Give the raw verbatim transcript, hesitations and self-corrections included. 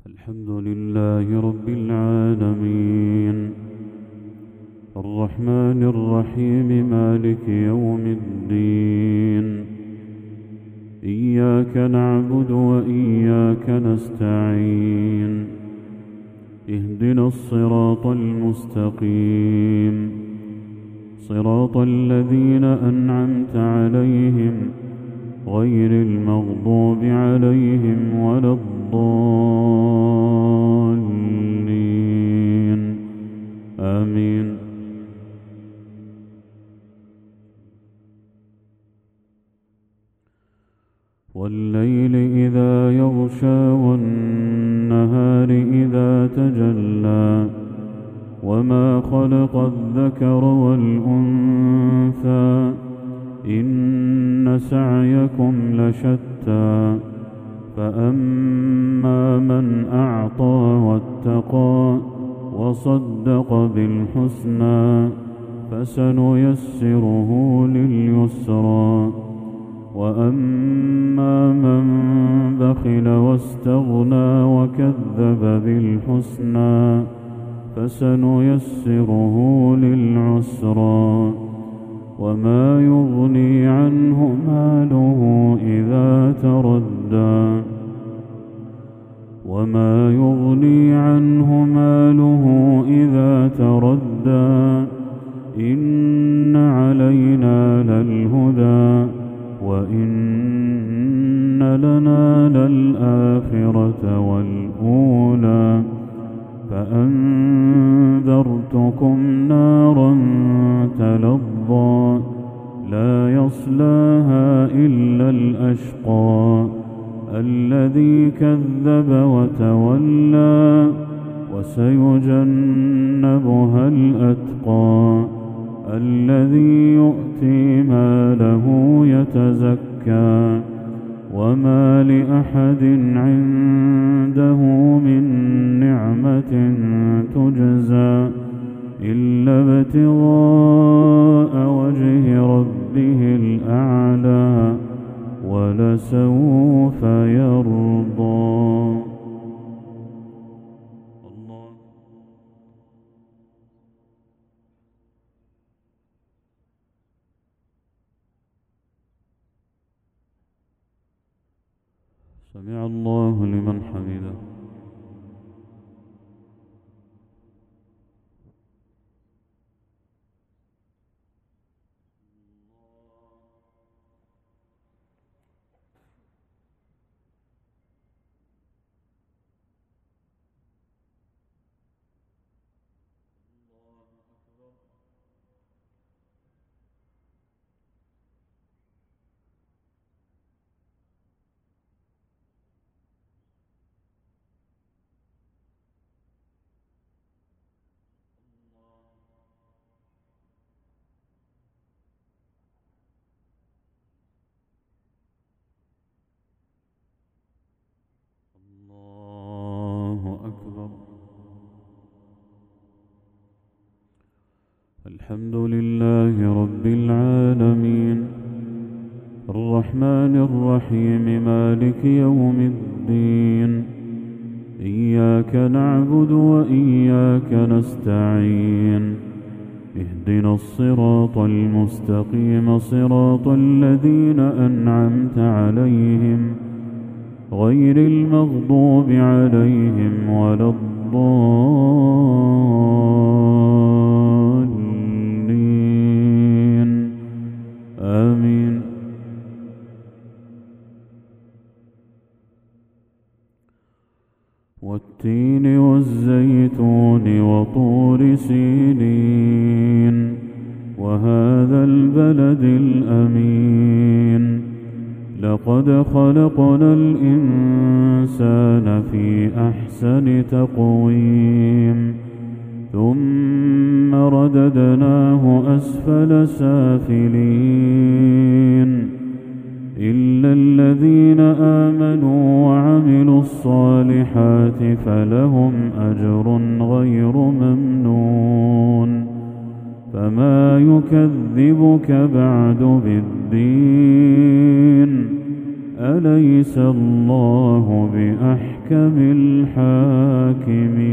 الحمد لله رب العالمين الرحمن الرحيم مالك يوم الدين. إياك نعبد وإياك نستعين. اهدنا الصراط المستقيم صراط الذين أنعمت عليهم غير المغضوب عليهم ولا الضالين آمين. والليل إذا يغشى والنهار إذا تجلى وما خلق الذكر والأنثى إن سعيكم لشتى فأما من أعطى واتقى وصدق بالحسنى فسنيسره لليسرى وأما من بخل واستغنى وكذب بالحسنى فسنيسره للعسرى وما يغني عنه ماله إذا تردى وما يغني عنه ماله إذا تردى إن علينا للهدى وإن لنا للآخرة والأولى فأنذرتكم نارا تلظى لا يصلاها إلا الأشقى الذي كذب وتولى وسيجنبها الأتقى الذي يؤتي ماله يتزكى وما لأحد عنده من نعمة تجزى إلا ابتغاء وجه ربه الأعلى ولسوف يرضى. الله. سمع الله لمن حمده. الحمد لله رب العالمين الرحمن الرحيم مالك يوم الدين. إياك نعبد وإياك نستعين. اهدنا الصراط المستقيم صراط الذين أنعمت عليهم غير المغضوب عليهم ولا الضالين آمين. والتين والزيتون وطور سينين وهذا البلد الأمين لقد خلقنا الإنسان في أحسن تقويم ثم رددناه أسفل سافلين إلا الذين آمنوا وعملوا الصالحات فلهم أجر غير ممنون. فما يكذبك بعد بالدين أليس الله بأحكم الحاكمين.